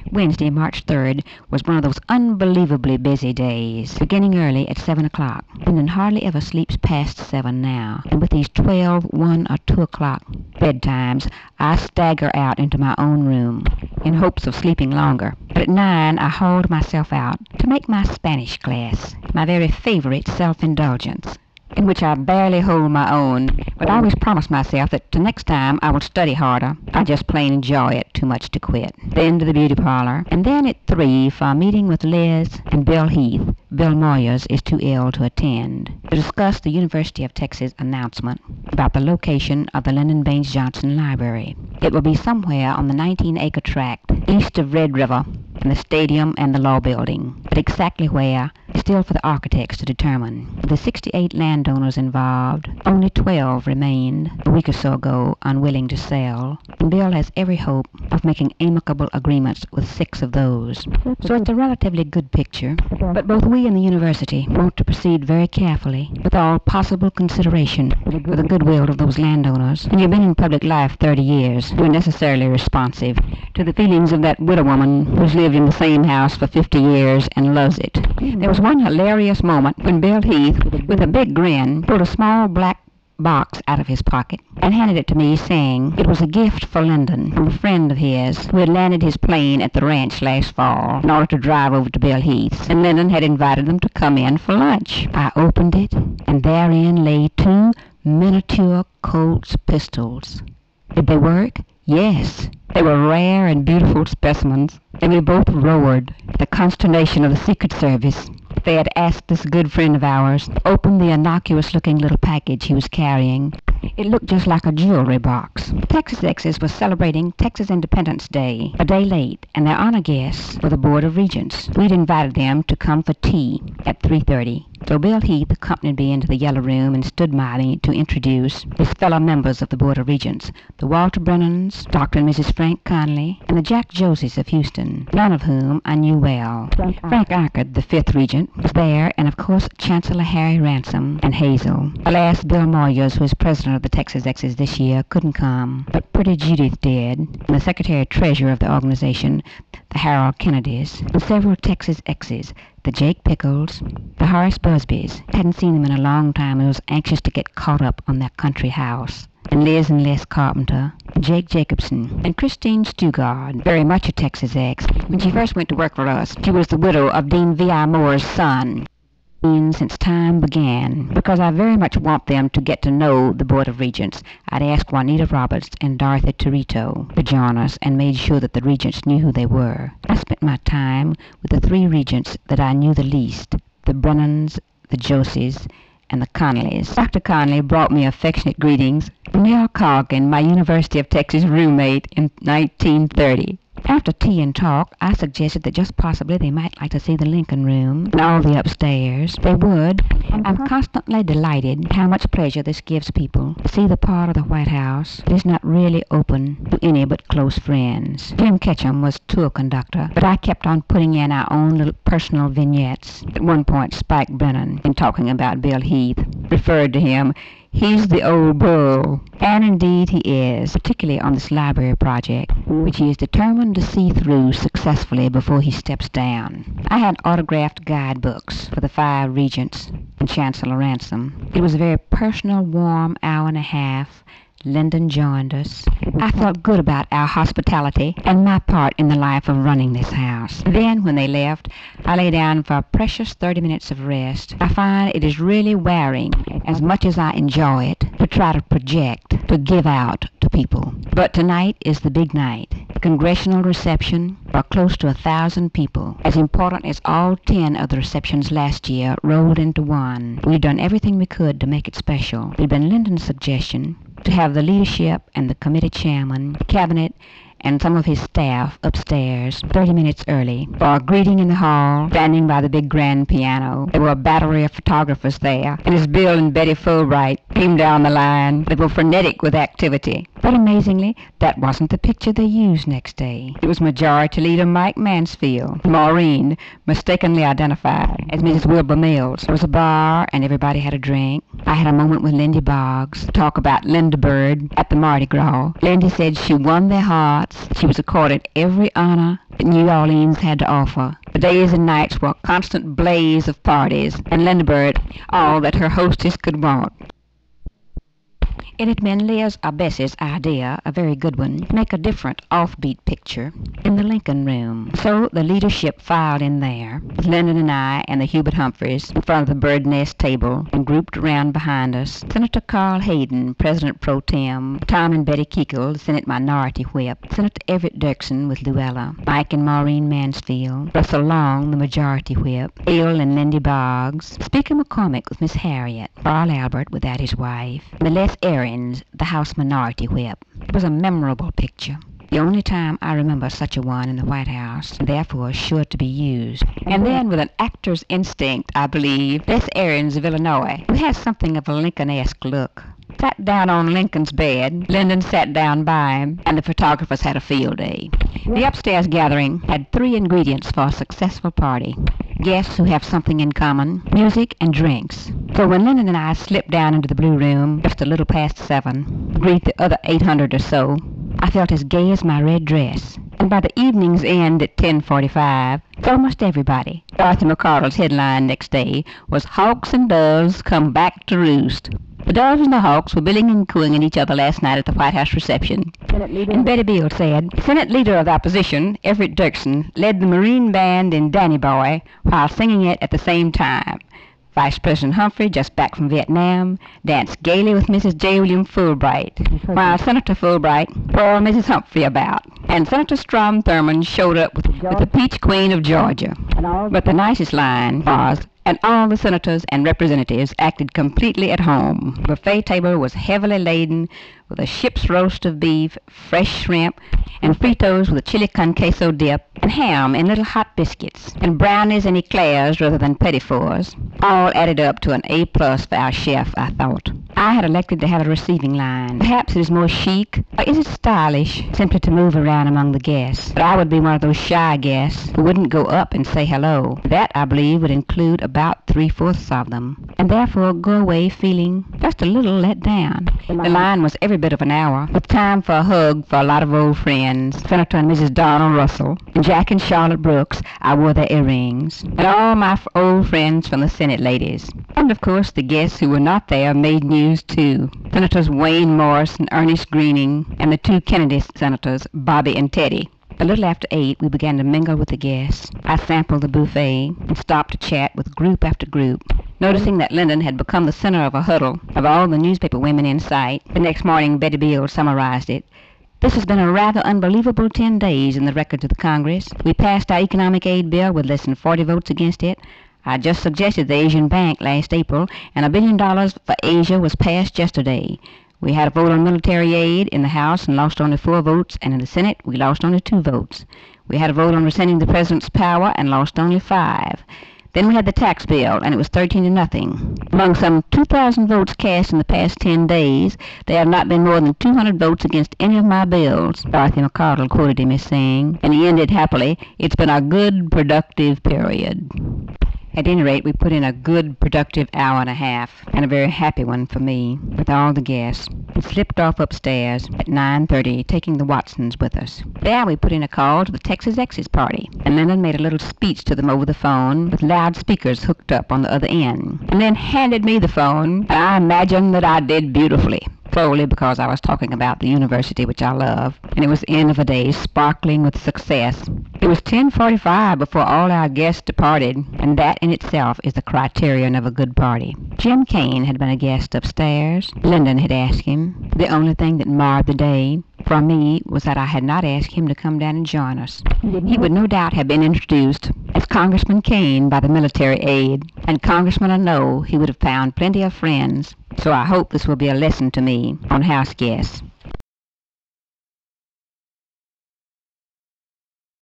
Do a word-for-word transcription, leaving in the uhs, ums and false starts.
Wednesday, March third, was one of those unbelievably busy days, beginning early at seven o'clock. Lyndon hardly ever sleeps past seven now, and with these twelve, one, or two o'clock bedtimes, I stagger out into my own room in hopes of sleeping longer. But at nine, I hauled myself out to make my Spanish class, my very favorite self-indulgence, in which I barely hold my own, but I always promise myself that the next time I will study harder. I just plain enjoy it too much to quit. Then to the beauty parlor, and then at three for a meeting with Liz and Bill Heath. Bill Moyers is too ill to attend, to discuss the University of Texas announcement about the location of the Lyndon Baines Johnson Library. It will be somewhere on the nineteen-acre tract east of Red River and the stadium and the law building, but exactly where is still for the architects to determine. Of the sixty-eight landowners involved, only twelve remained a week or so ago unwilling to sell, and Bill has every hope of making amicable agreements with six of those. So it's a relatively good picture, but both we and the university want to proceed very carefully with all possible consideration for the goodwill of those landowners. When you've been in public life thirty years, you're necessarily responsive to the feelings of that widow woman who's lived in the same house for fifty years and loves it. There was one hilarious moment when Bill Heath, with a big grin, pulled a small black box out of his pocket and handed it to me, saying it was a gift for Lyndon from a friend of his who had landed his plane at the ranch last fall in order to drive over to Bill Heath's, and Lyndon had invited them to come in for lunch. I opened it, and therein lay two miniature Colt's pistols. Did they work? Yes. They were rare and beautiful specimens, and we both roared at the consternation of the Secret Service. They had asked this good friend of ours to open the innocuous-looking little package he was carrying. It looked just like a jewelry box. Texas Exes was celebrating Texas Independence Day a day late, and their honor guests were the Board of Regents. We'd invited them to come for tea at three thirty. So Bill Heath accompanied me into the yellow room and stood by me to introduce his fellow members of the Board of Regents, the Walter Brennans, Doctor and Missus Frank Conley, and the Jack Josies of Houston, none of whom I knew well. Frank Arkard, the fifth regent, was there, and of course Chancellor Harry Ransom and Hazel. Alas, Bill Moyers, who is president of the Texas Exes this year, couldn't come, but pretty Judith did, and the secretary-treasurer of the organization, the Harold Kennedys, and several Texas Exes, the Jake Pickles, the Horace Busbys. Hadn't seen them in a long time and was anxious to get caught up on their country house. And Liz and Les Carpenter, Jake Jacobson, and Christine Stugard, very much a Texas ex. When she first went to work for us, she was the widow of Dean V I Moore's son. Since time began, because I very much want them to get to know the Board of Regents, I'd asked Juanita Roberts and Dorothy Torito to join us and made sure that the regents knew who they were. I spent my time with the three regents that I knew the least, the Brennans, the Josies, and the Conleys. Doctor Conley brought me affectionate greetings from Nell Calkin, my University of Texas roommate in nineteen thirty. After tea and talk, I suggested that just possibly they might like to see the Lincoln Room and all the upstairs. They would. I'm constantly delighted how much pleasure this gives people to see the part of the White House that is not really open to any but close friends. Jim Ketchum was tour conductor, but I kept on putting in our own little personal vignettes. At one point, Spike Brennan, in talking about Bill Heath, referred to him, "He's the old bull." And indeed he is, particularly on this library project, which he is determined to see through successfully before he steps down. I had autographed guidebooks for the five regents and Chancellor Ransom. It was a very personal, warm hour and a half. Lyndon joined us. I felt good about our hospitality and my part in the life of running this house. Then, when they left, I lay down for a precious thirty minutes of rest. I find it is really wearing, as much as I enjoy it, to try to project, to give out to people. But tonight is the big night. The congressional reception for close to a thousand people, as important as all ten of the receptions last year rolled into one. We've done everything we could to make it special. It had been Lyndon's suggestion to have the leadership and the committee chairman, cabinet, and some of his staff upstairs thirty minutes early for a greeting in the hall, standing by the big grand piano. There were a battery of photographers there, and as Bill and Betty Fulbright came down the line, they were frenetic with activity. But amazingly, that wasn't the picture they used next day. It was Majority Leader Mike Mansfield, Maureen, mistakenly identified as Missus Wilbur Mills. There was a bar, and everybody had a drink. I had a moment with Lindy Boggs, talk about Linda Bird at the Mardi Gras. Lindy said she won their hearts. She was accorded every honor that New Orleans had to offer. The days and nights were a constant blaze of parties, and Linda Bird all that her hostess could want. It had been Leah's or Bessie's idea, a very good one, to make a different, offbeat picture in the Lincoln Room. So the leadership filed in there, with Lyndon and I and the Hubert Humphreys in front of the bird nest table, and grouped around behind us, Senator Carl Hayden, President Pro Tem, Tom and Betty Keekle, the Senate Minority Whip, Senator Everett Dirksen with Luella, Mike and Maureen Mansfield, Russell Long, the Majority Whip, Ale and Lindy Boggs, Speaker McCormick with Miss Harriet, Carl Albert without his wife, and the Les Aarons, the House Minority Whip. It was a memorable picture. The only time I remember such a one in the White House, and therefore sure to be used. And then, with an actor's instinct, I believe, Les Aarons of Illinois, who has something of a Lincoln-esque look, sat down on Lincoln's bed. Lyndon sat down by him, and the photographers had a field day. The upstairs gathering had three ingredients for a successful party: guests who have something in common, music, and drinks. So when Lyndon and I slipped down into the blue room just a little past seven, to greet the other eight hundred or so, I felt as gay as my red dress. And by the evening's end at ten forty-five, for almost everybody, Dorothy McCardle's headline next day was "Hawks and Doves Come Back to Roost." The doves and the hawks were billing and cooing at each other last night at the White House reception. And Betty Beale said, Senate Leader of the Opposition, Everett Dirksen, led the Marine Band in Danny Boy while singing it at the same time. Vice President Humphrey, just back from Vietnam, danced gaily with Missus J. William Fulbright, while Senator Fulbright whirled Missus Humphrey about. And Senator Strom Thurmond showed up with, with the Peach Queen of Georgia. But the nicest line was, and all the senators and representatives acted completely at home. The buffet table was heavily laden with a ship's roast of beef, fresh shrimp, and fritos with a chili con queso dip, and ham and little hot biscuits, and brownies and eclairs rather than petit fours, all added up to an A plus for our chef, I thought. I had elected to have a receiving line. Perhaps it is more chic, or is it stylish, simply to move around among the guests? But I would be one of those shy guests who wouldn't go up and say hello. That, I believe, would include about three-fourths of them, and therefore go away feeling just a little let down. The line was every bit of an hour, with time for a hug for a lot of old friends, Senator and Missus Donald Russell, and Jack and Charlotte Brooks. I wore their earrings, and all my f- old friends from the Senate ladies. And, of course, the guests who were not there made news, too. Senators Wayne Morris and Ernest Greening, and the two Kennedy senators, Bobby and Teddy. A little after eight, we began to mingle with the guests. I sampled the buffet and stopped to chat with group after group, noticing that Lyndon had become the center of a huddle of all the newspaper women in sight. The next morning, Betty Beale summarized it. This has been a rather unbelievable ten days in the records of the Congress. We passed our economic aid bill with less than forty votes against it. I just suggested the Asian Bank last April, and a billion dollars for Asia was passed yesterday. We had a vote on military aid in the House and lost only four votes, and in the Senate we lost only two votes. We had a vote on rescinding the president's power and lost only five. Then we had the tax bill, and it was thirteen to nothing. Among some two thousand votes cast in the past ten days, there have not been more than two hundred votes against any of my bills, Dorothy McCardle quoted him as saying, and he ended happily, "It's been a good, productive period." At any rate, we put in a good, productive hour and a half, and a very happy one for me, with all the guests. We slipped off upstairs at nine thirty, taking the Watsons with us. There we put in a call to the Texas Exes party, and Lyndon made a little speech to them over the phone, with loudspeakers hooked up on the other end, and then handed me the phone, and I imagined that I did beautifully. Solely because I was talking about the university, which I love, and it was the end of a day sparkling with success. It was ten forty-five before all our guests departed, and that in itself is the criterion of a good party. Jim Kane had been a guest upstairs. Lyndon had asked him. The only thing that marred the day for me was that I had not asked him to come down and join us. He would no doubt have been introduced as Congressman Kane by the military aide, and Congressman or no, he would have found plenty of friends. So I hope this will be a lesson to me on house guests.